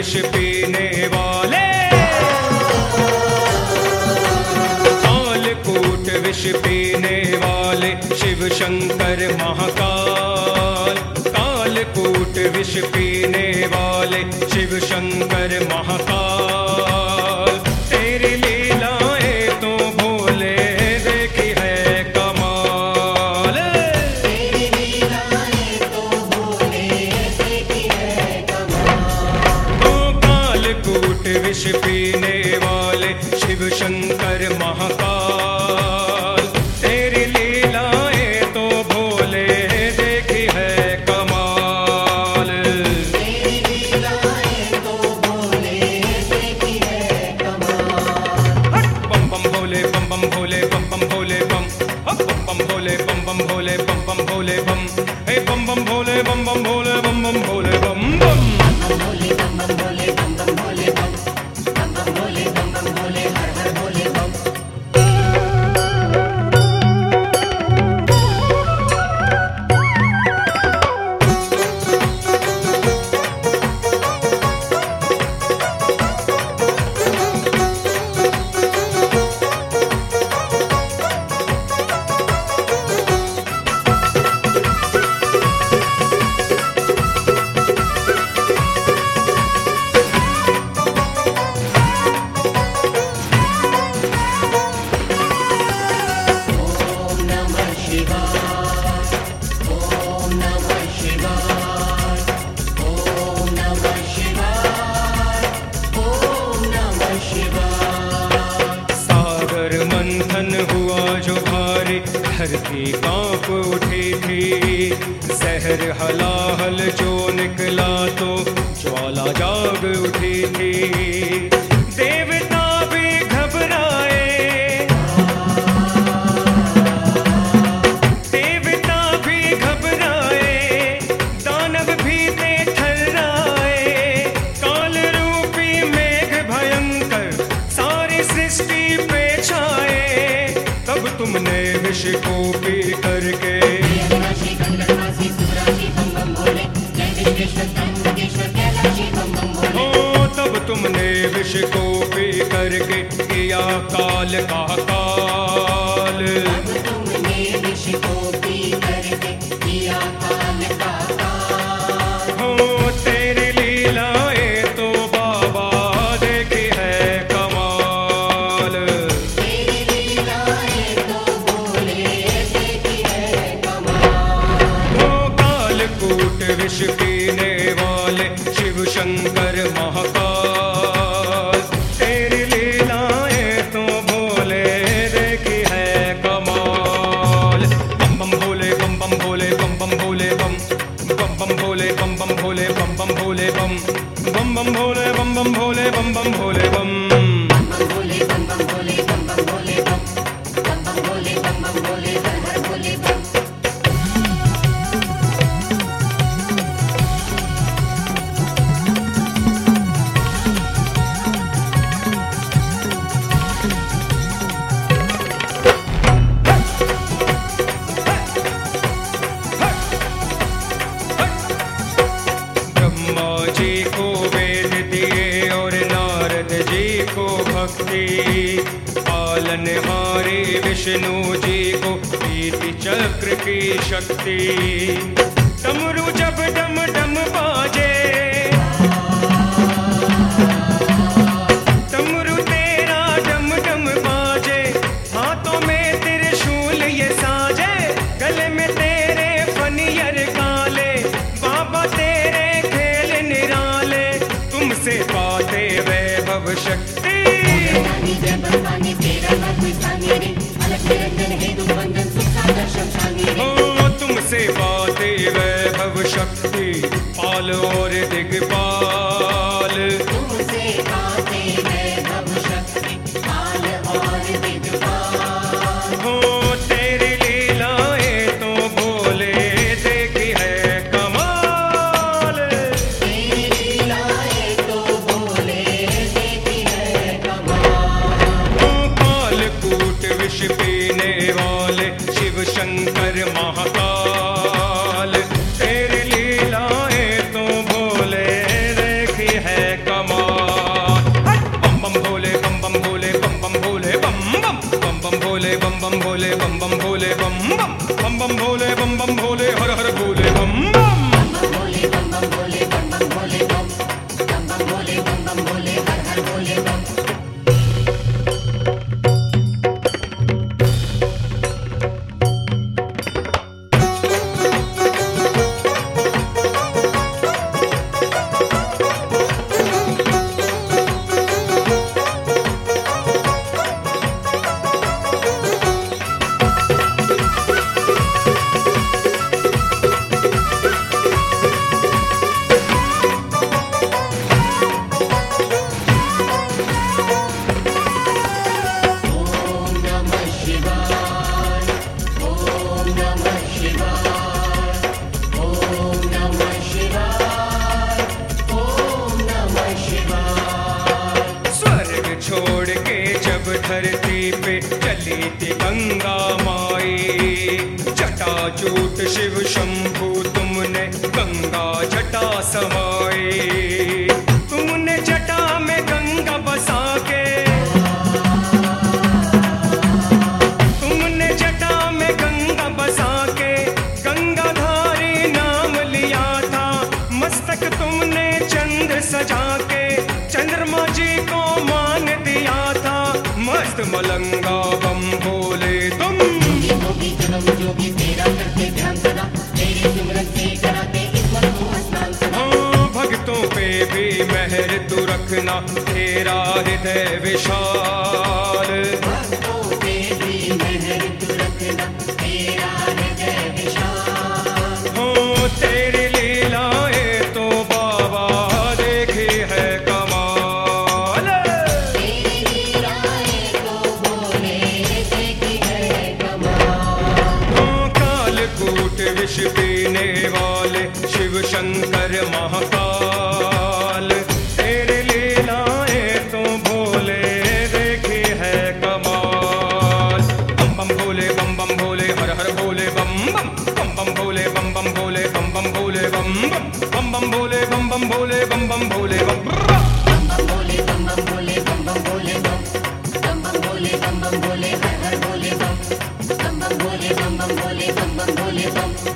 विष पीने वाले, कालकूट विष पीने वाले शिव शंकर महाकाल। कालकूट विष पीने वाले शिव शंकर महाकाल। तेरी लीलाएं तो भोले देखी है कमाल। तेरी लीलाएं तो भोले देखी है कमाल। ओ कालकूट विष पीने वाले शिव शंकर महाकाल। तेरी लीलाएं तो भोले देखी है कमाल। तेरी लीलाएं तो भोले देखी है कमाल। बम बम भोले बम बम भोले बम बम भोले बम। बम बम भोले बम बम भोले बम बम भोले बम। हे बम बम भोले बम बम भोले बम बम भोले बम बम। बम भोले बम बम भोले बम बम भोले बम। बम बम भोले बम बम भोले हर हर भोले बम। ओम नमः शिवाय। ओम नमः शिवाय। ओम नमः शिवाय। ओम नमः शिवाय। सागर मंथन हुआ जो भारी, धरती कांप उठी थी। जहर हलाहल जो निकला तो ज्वाला जाग उठी थी। देवता भी घबराए, देवता भी घबराए, दानव भी थे थर्राए। काल रूपी मेघ भयंकर सारी सृष्टि पे छाए। तब तुमने विष को पी करके, अविनाशी खंडनाशी सुराशी बम बम भोले। जय विश्वेश्वर त्र्यंबकेश्वर कैलाशी बम बम भोले। ओ तब तुमने विष को पी करके किया काल का काल। अब तुमने विष को पी करके किया काल का काल। हो तेरी लीलाएं तो बाबा देखी है कमाल। तेरी लीलाएं तो भोले देखी है कमाल। हो कालकूट विष पीने वाले शिव शंकर महाकाल। तेरी लीलाएं तो भोले देखी है कमाल। बम बम भोले बम बम भोले बम बम भोले बम। बम बम भोले बम बम भोले बम बम भोले बम। बम बम भोले बम बम भोले बम बम भोले बम। बम बम भोले बम बम भोले बम बम भोले बम। बम बम भोले बम बम भोले हर हर भोले बम। ब्रह्मा जी को वेद दिए और नारद जी को भक्ति। पालनहारी विष्णु जी को नीति चक्र की शक्ति। डमरू जब डम डम बाजे, डमरू तेरा डम डम बाजे। हाथों में त्रिशूल ये साजे, गले में तेरे फनियर काले। बाबा तेरे खेल निराले, तुमसे पाते वैभव शक्ति। रानी जय बलवानी तेरा नाम कोई स्थानीय रे। अलग निरंजन हेतु बंधन सुख सागर शमशानी रे। हो तुमसे पाते वैभव शक्ति। पाल और भोले बम बम भोले बम बम भोले बम बम बम बम भोले बम बम भोले हर हर भोले बम बम भोले बम बम भोले बम बम भोले बम बम भोले बम बम भोले हर हर भोले बम। छोड़ के जब धरती पे चली थी गंगा माई, जटाजूट शिव शंभू तुमने गंगा जटा समाई। तुमने जटा में गंगा बसा के, तुमने जटा में गंगा बसा के गंगाधारी नाम लिया था। मस्तक तुमने चंद्र सजा के चंद्रमा जी को मान दिया था। मस्त मलंगा बम भोले तुम, योगी जन्म जोगी तेरा करते ध्यान सदा, तेरे सिमरन से कराते इस मन को स्नान सदा। हाँ भक्तों पे भी मेहर तू रखना, तेरा हृदय विशाल। भक्तों पे भी मेहर तू रखना, तेरा हृदय विशाल। हाँ तेरी लीलाएं तो बाबा देखी है कमाल। तेरी लीलाएं तो भोले देखी है कमाल। हाँ कालकूट विष पीने वाले शिव शंकर महाकाल, तेरी लीलाएं तो भोले देखी है कमाल। बम बम भोले बम बम भोले हर हर भोले बम बम बम बम भोले बम बम भोले बम बम भोले बम बम बम भोले बम बम भोले बम बम भोले बम बम बम भोले बम बम भोले बम बम भोले बम बम भोले बम बम भोले हर हर भोले बम बम भोले बम बम भोले बम बम भोले बम।